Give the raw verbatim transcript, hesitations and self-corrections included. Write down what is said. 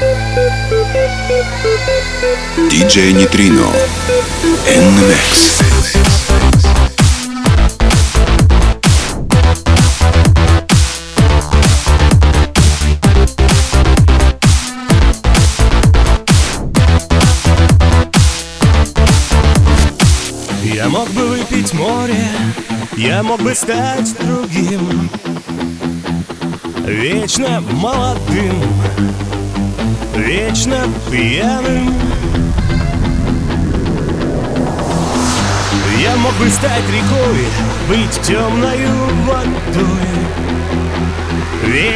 ди джей Neutrino in the mix. Я мог бы выпить море, я мог бы стать другим, вечно молодым, вечно пьяным. Я мог бы стать рекой, быть темною водой,